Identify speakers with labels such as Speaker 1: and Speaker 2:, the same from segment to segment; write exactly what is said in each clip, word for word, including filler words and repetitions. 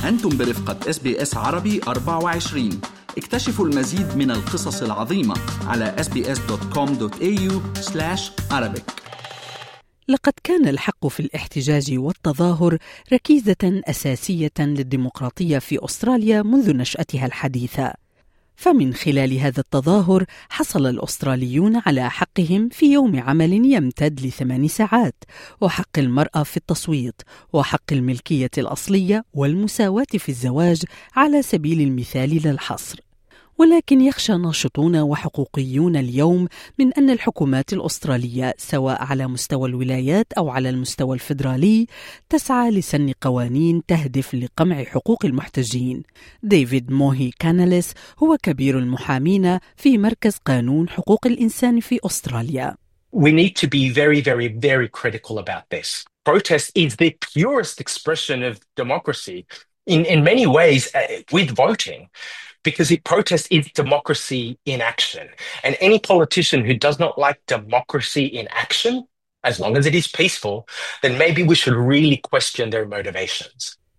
Speaker 1: أنتم برفقة إس بي إس عربي أربعة وعشرين. اكتشفوا المزيد من القصص العظيمة على إس بي إس دوت كوم دوت إيه يو سلاش عربيك.
Speaker 2: لقد كان الحق في الاحتجاج والتظاهر ركيزة أساسية للديمقراطية في أستراليا منذ نشأتها الحديثة. فمن خلال هذا التظاهر حصل الأستراليون على حقهم في يوم عمل يمتد لثمان ساعات، وحق المرأة في التصويت، وحق الملكية الأصلية والمساواة في الزواج على سبيل المثال لا الحصر. ولكن يخشى ناشطون وحقوقيون اليوم من أن الحكومات الأسترالية سواء على مستوى الولايات أو على المستوى الفيدرالي تسعى لسن قوانين تهدف لقمع حقوق المحتجين. ديفيد موهي كاناليس هو كبير المحامين في مركز قانون حقوق الإنسان في أستراليا.
Speaker 3: We need to be very, very, very critical about this. Protest is the purest expression of democracy in, in many ways uh, with voting. Because the protest is democracy in action. And any politician who does not like democracy in action, as long as it is peaceful, then maybe we should really question their motivations.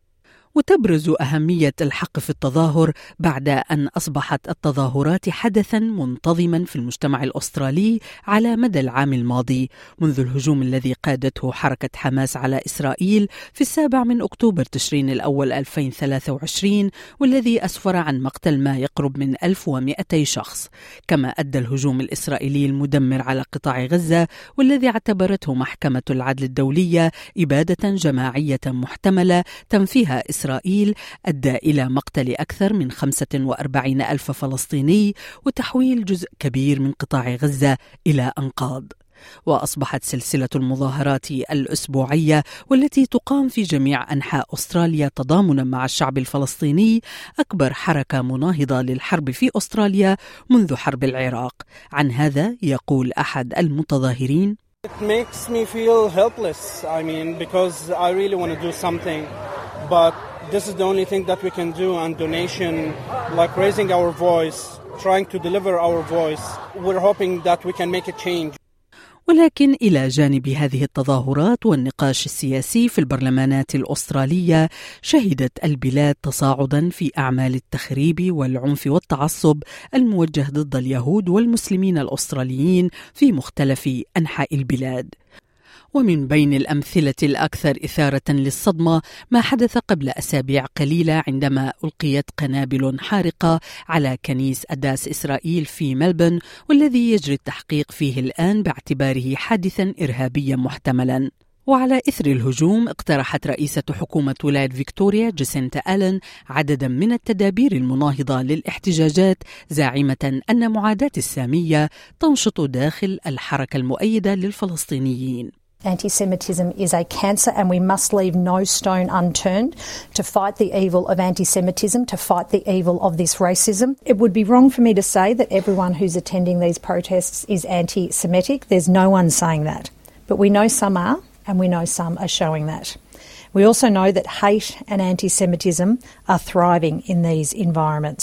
Speaker 2: وتبرز أهمية الحق في التظاهر بعد أن أصبحت التظاهرات حدثاً منتظماً في المجتمع الأسترالي على مدى العام الماضي، منذ الهجوم الذي قادته حركة حماس على إسرائيل في السابع من أكتوبر تشرين الأول ألفين وثلاثة وعشرين، والذي أسفر عن مقتل ما يقرب من ألف ومئتي شخص. كما أدى الهجوم الإسرائيلي المدمر على قطاع غزة، والذي اعتبرته محكمة العدل الدولية إبادة جماعية محتملة تنفيها إسرائيل، أدى إلى مقتل أكثر من خمسة وأربعين ألف فلسطيني وتحويل جزء كبير من قطاع غزة إلى أنقاض. وأصبحت سلسلة المظاهرات الأسبوعية والتي تقام في جميع أنحاء أستراليا تضامنا مع الشعب الفلسطيني أكبر حركة مناهضة للحرب في أستراليا منذ حرب العراق. عن هذا يقول أحد المتظاهرين:
Speaker 4: It makes me feel helpless. I mean, because I really want to do something, but this is the only thing that we can do, and donation, like raising our voice, trying to deliver our voice. We're hoping that we can make a change.
Speaker 2: ولكن إلى جانب هذه التظاهرات والنقاش السياسي في البرلمانات الأسترالية، شهدت البلاد تصاعداً في أعمال التخريب والعنف والتعصب الموجه ضد اليهود والمسلمين الأستراليين في مختلف أنحاء البلاد. ومن بين الأمثلة الأكثر إثارة للصدمة ما حدث قبل أسابيع قليلة عندما ألقيت قنابل حارقة على كنيس أداس إسرائيل في ملبورن، والذي يجري التحقيق فيه الآن باعتباره حادثاً إرهابياً محتملاً. وعلى إثر الهجوم اقترحت رئيسة حكومة ولاية فيكتوريا جاسينتا آلن عدداً من التدابير المناهضة للاحتجاجات، زاعمة أن معاداة السامية تنشط داخل الحركة المؤيدة للفلسطينيين.
Speaker 5: Anti-Semitism is a cancer, and we must leave no stone unturned to fight the evil of anti-Semitism, to fight the evil of this racism. It would be wrong for me to say that everyone who's attending these protests is anti-Semitic. There's no one saying that. But we know some are, and we know some are showing that. We also know that hate and anti-Semitism are thriving in these environments.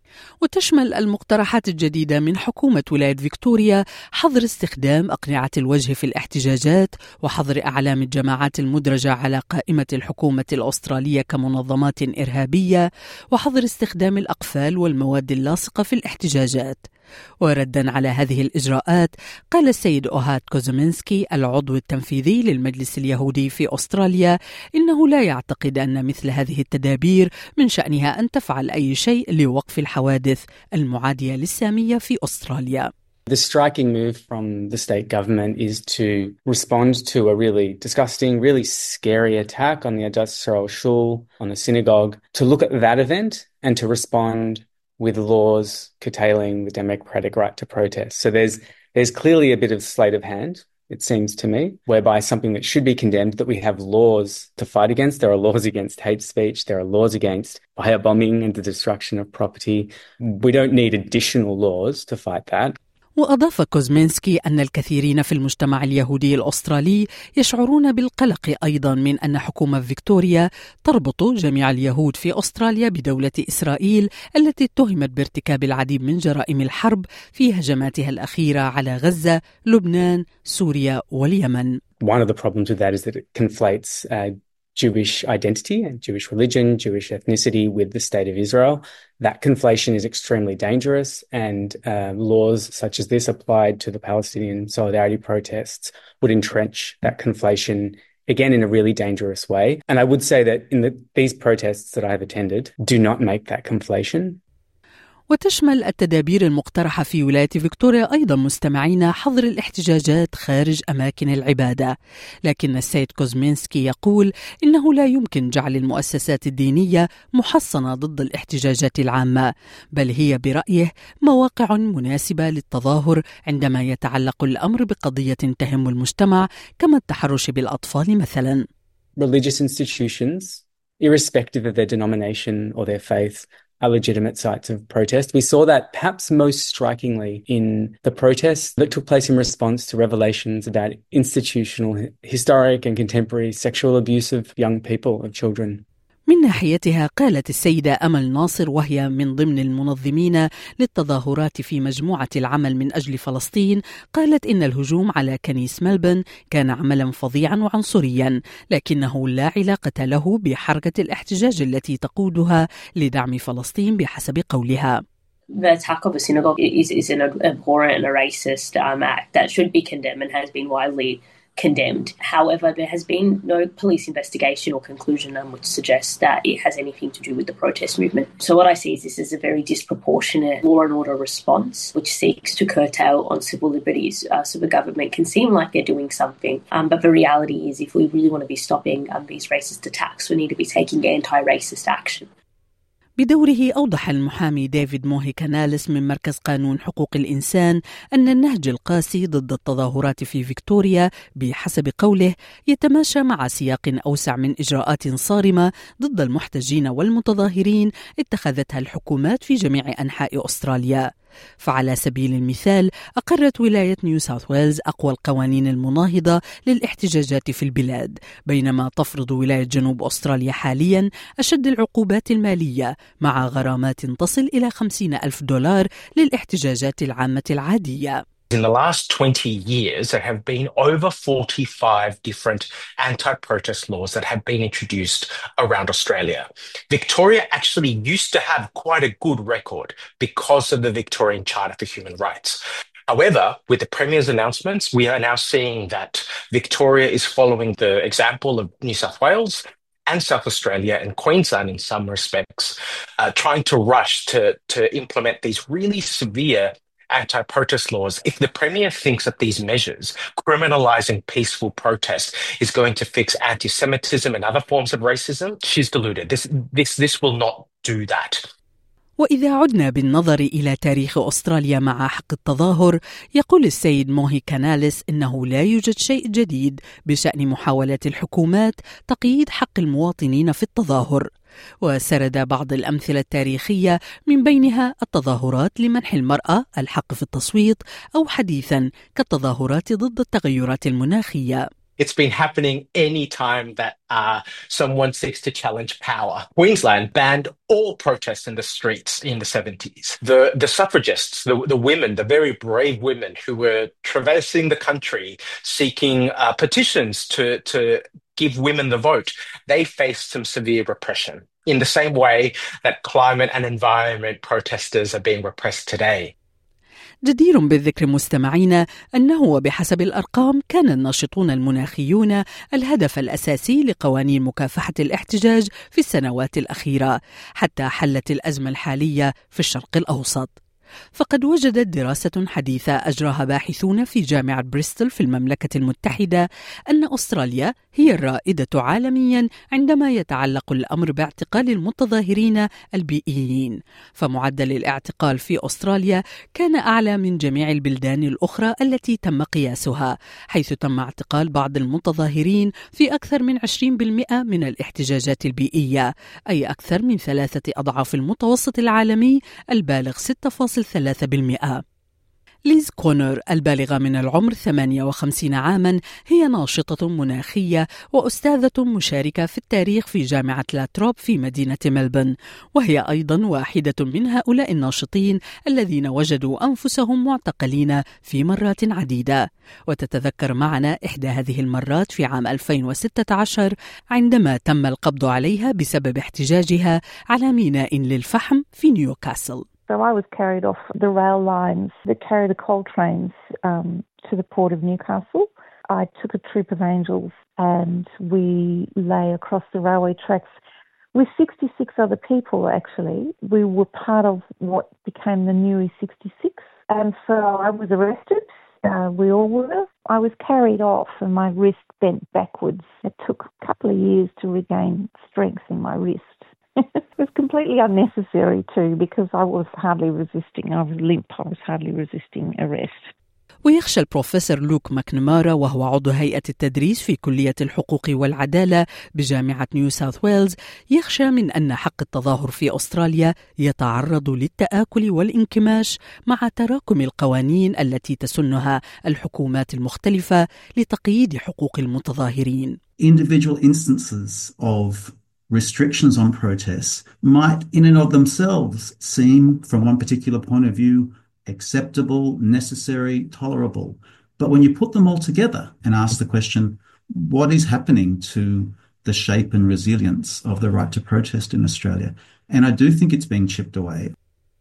Speaker 2: وتشمل المقترحات الجديدة من حكومة ولاية فيكتوريا حظر استخدام أقنعة الوجه في الاحتجاجات، وحظر أعلام الجماعات المدرجة على قائمة الحكومة الأسترالية كمنظمات إرهابية، وحظر استخدام الأقفال والمواد اللاصقة في الاحتجاجات. وردا على هذه الإجراءات قال السيد أوهات كوزومينسكي العضو التنفيذي للمجلس اليهودي في أستراليا إنه لا يعتقد أن مثل هذه التدابير من شأنها أن تفعل أي شيء لوقف الحوادث المعادية للسامية في أستراليا.
Speaker 6: The striking move from the state government is to respond to a really disgusting, really scary attack on the Adass Yisrael Shul, on the synagogue, to look at that event and to respond with laws curtailing the democratic right to protest. So there's there's clearly a bit of sleight of hand, it seems to me, whereby something that should be condemned, that we have laws to fight against. There are laws against hate speech. There are laws against firebombing and the destruction of property. We don't need additional laws to fight that.
Speaker 2: وأضاف كوزمينسكي أن الكثيرين في المجتمع اليهودي الأسترالي يشعرون بالقلق أيضا من أن حكومة فيكتوريا تربط جميع اليهود في أستراليا بدولة إسرائيل التي اتهمت بارتكاب العديد من جرائم الحرب في هجماتها الأخيرة على غزة، لبنان، سوريا واليمن.
Speaker 6: One of the problems with that is that it conflates uh, Jewish identity and Jewish religion, Jewish ethnicity with the State of Israel. That conflation is extremely dangerous, and uh, laws such as this applied to the Palestinian solidarity protests would entrench that conflation again in a really dangerous way. And I would say that in the, these protests that I have attended do not make that conflation.
Speaker 2: وتشمل التدابير المقترحة في ولاية فيكتوريا أيضا مستمعين حظر الاحتجاجات خارج أماكن العبادة، لكن السيد كوزمينسكي يقول إنه لا يمكن جعل المؤسسات الدينية محصنة ضد الاحتجاجات العامة، بل هي برأيه مواقع مناسبة للتظاهر عندما يتعلق الأمر بقضية تهم المجتمع كما التحرش بالأطفال مثلا.
Speaker 6: Religious institutions, irrespective of their denomination or their faith, are legitimate sites of protest. We saw that perhaps most strikingly in the protests that took place in response to revelations about institutional, historic and contemporary sexual abuse of young people, of children.
Speaker 2: من ناحيتها قالت السيدة أمل ناصر وهي من ضمن المنظمين للتظاهرات في مجموعة العمل من أجل فلسطين، قالت إن الهجوم على كنيس ملبن كان عملا فظيعا وعنصريا، لكنه لا علاقة له بحركة الاحتجاج التي تقودها لدعم فلسطين بحسب قولها.
Speaker 7: The attack of a synagogue is, is an abhorrent and a racist um, act that should be condemned and has been widely condemned. However, there has been no police investigation or conclusion um, which suggests that it has anything to do with the protest movement. So what I see is this is a very disproportionate law and order response which seeks to curtail on civil liberties. Uh, so the government can seem like they're doing something, um, but the reality is if we really want to be stopping um, these racist attacks, we need to be taking anti-racist action.
Speaker 2: بدوره أوضح المحامي ديفيد موهي كاناليس من مركز قانون حقوق الإنسان أن النهج القاسي ضد التظاهرات في فيكتوريا بحسب قوله يتماشى مع سياق أوسع من إجراءات صارمة ضد المحتجين والمتظاهرين اتخذتها الحكومات في جميع أنحاء أستراليا. فعلى سبيل المثال أقرت ولاية نيو ساوث ويلز أقوى القوانين المناهضة للاحتجاجات في البلاد، بينما تفرض ولاية جنوب أستراليا حاليا أشد العقوبات المالية مع غرامات تصل إلى خمسين ألف دولار للاحتجاجات العامة العادية.
Speaker 3: In the last twenty years, there have been over forty-five different anti-protest laws that have been introduced around Australia. Victoria actually used to have quite a good record because of the Victorian Charter for Human Rights. However, with the Premier's announcements, we are now seeing that Victoria is following the example of New South Wales and South Australia and Queensland in some respects, uh, trying to rush to, to implement these really severe anti-protest laws. If the Premier thinks that these measures, criminalising peaceful protest, is going to fix anti-Semitism and other forms of racism, she's deluded. This, this, this will not do that.
Speaker 2: وإذا عدنا بالنظر إلى تاريخ أستراليا مع حق التظاهر، يقول السيد موهي كاناليس إنه لا يوجد شيء جديد بشأن محاولات الحكومات تقييد حق المواطنين في التظاهر. وسرد بعض الأمثلة التاريخية من بينها التظاهرات لمنح المرأة الحق في التصويت، أو حديثاً كالتظاهرات ضد التغيرات المناخية.
Speaker 3: It's been happening any time that uh, someone seeks to challenge power. Queensland banned all protests in the streets in the seventies. The, the suffragists, the, the women, the very brave women who were traversing the country seeking uh, petitions to, to give women the vote, they faced some severe repression in the same way that climate and environment protesters are being repressed today.
Speaker 2: جدير بالذكر مستمعين أنه وبحسب الأرقام كان الناشطون المناخيون الهدف الأساسي لقوانين مكافحة الاحتجاج في السنوات الأخيرة حتى حلت الأزمة الحالية في الشرق الأوسط. فقد وجدت دراسة حديثة أجراها باحثون في جامعة بريستول في المملكة المتحدة أن أستراليا هي الرائدة عالميا عندما يتعلق الأمر باعتقال المتظاهرين البيئيين، فمعدل الاعتقال في أستراليا كان أعلى من جميع البلدان الأخرى التي تم قياسها، حيث تم اعتقال بعض المتظاهرين في أكثر من عشرين بالمئة من الاحتجاجات البيئية، أي أكثر من ثلاثة أضعاف المتوسط العالمي البالغ ستة فاصلة ثلاثة بالمئة. ليز كونر البالغة من العمر ثمانية وخمسين عاماً هي ناشطة مناخية وأستاذة مشاركة في التاريخ في جامعة لاتروب في مدينة ملبورن، وهي أيضاً واحدة من هؤلاء الناشطين الذين وجدوا أنفسهم معتقلين في مرات عديدة. وتتذكر معنا إحدى هذه المرات في عام ألفين وستة عشر عندما تم القبض عليها بسبب احتجاجها على ميناء للفحم في نيوكاسل.
Speaker 8: So I was carried off the rail lines that carry the coal trains um, to the port of Newcastle. I took a troop of angels and we lay across the railway tracks with sixty-six other people, actually. We were part of what became the New sixty-six. And so I was arrested. Uh, we all were. I was carried off and my wrist bent backwards. It took a couple of years to regain strength in my wrist. It was completely unnecessary too because I was hardly resisting. I was limp. I was hardly resisting arrest.
Speaker 2: ويخشى البروفيسور لوك ماكنمارا وهو عضو هيئة التدريس في كلية الحقوق والعدالة بجامعة نيو ساوث ويلز، يخشى من أن حق التظاهر في أستراليا يتعرض للتآكل والانكماش مع تراكم القوانين التي تسنها الحكومات المختلفة لتقييد حقوق المتظاهرين.
Speaker 9: Individual instances of restrictions on protests might in and of themselves seem, from one particular point of view, acceptable, necessary, tolerable. But when you put them all together and ask the question, what is happening to the shape and resilience of the right to protest in Australia? And I do think it's being chipped away.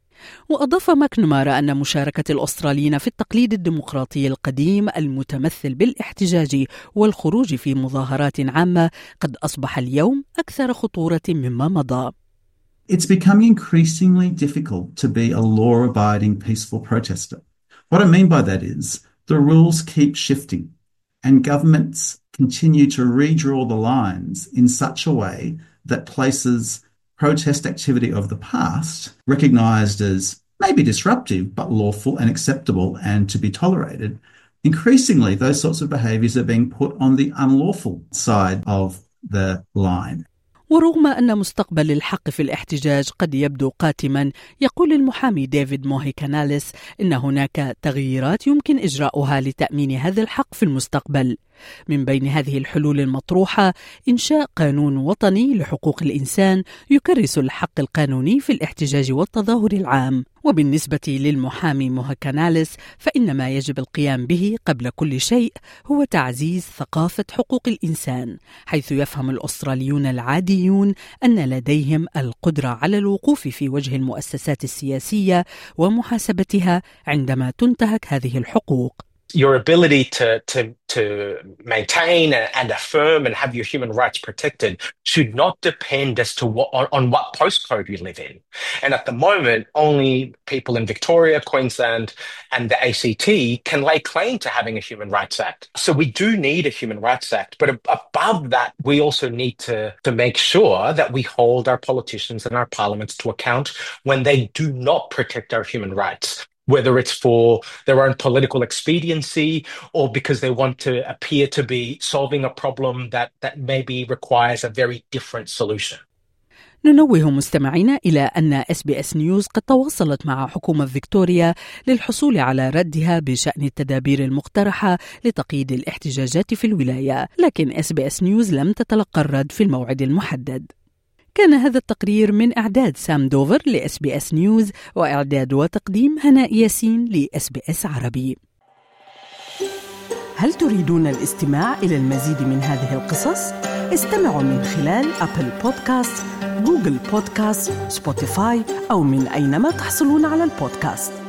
Speaker 2: وأضاف ماكنمارا أن مشاركة الأستراليين في التقليد الديمقراطي القديم المتمثل بالاحتجاج والخروج في مظاهرات عامة قد أصبح اليوم أكثر خطورة مما مضى.
Speaker 9: It's becoming increasingly difficult to be a law-abiding peaceful protester. What I mean by that is the rules keep shifting and governments continue to redraw the lines in such a way that places protest activity of the past, recognised as maybe disruptive but lawful and acceptable and to be tolerated, increasingly those sorts of behaviours are being put on the unlawful side of the line.
Speaker 2: ورغم أن مستقبل الحق في الاحتجاج قد يبدو قاتما، يقول المحامي ديفيد موهيكاناليس إن هناك تغييرات يمكن إجراؤها لتأمين هذا الحق في المستقبل. من بين هذه الحلول المطروحة إنشاء قانون وطني لحقوق الإنسان يكرس الحق القانوني في الاحتجاج والتظاهر العام. وبالنسبة للمحامي موهيكاناليس فإن ما يجب القيام به قبل كل شيء هو تعزيز ثقافة حقوق الإنسان، حيث يفهم الأستراليون العاديون أن لديهم القدرة على الوقوف في وجه المؤسسات السياسية ومحاسبتها عندما تنتهك هذه الحقوق.
Speaker 3: Your ability to to to maintain and affirm and have your human rights protected should not depend as to what on, on what postcode you live in. And at the moment, only people in Victoria, Queensland, and the A C T can lay claim to having a Human Rights Act. So we do need a Human Rights Act, but above that, we also need to to make sure that we hold our politicians and our parliaments to account when they do not protect our human rights, whether it's for their own political expediency or because they want to appear to be solving a problem that, that maybe requires a very different solution.
Speaker 2: ننوه مستمعينا إلى أن إس بي إس نيوز قد تواصلت مع حكومة فيكتوريا للحصول على ردها بشأن التدابير المقترحة لتقييد الاحتجاجات في الولاية، لكن إس بي إس نيوز لم تتلقى الرد في الموعد المحدد. كان هذا التقرير من إعداد سام دوفر لإس بي إس نيوز وإعداد وتقديم هناء ياسين لإس بي إس عربي. هل تريدون الاستماع إلى المزيد من هذه القصص؟ استمعوا من خلال أبل بودكاست، جوجل بودكاست، سبوتيفاي أو من أينما تحصلون على البودكاست.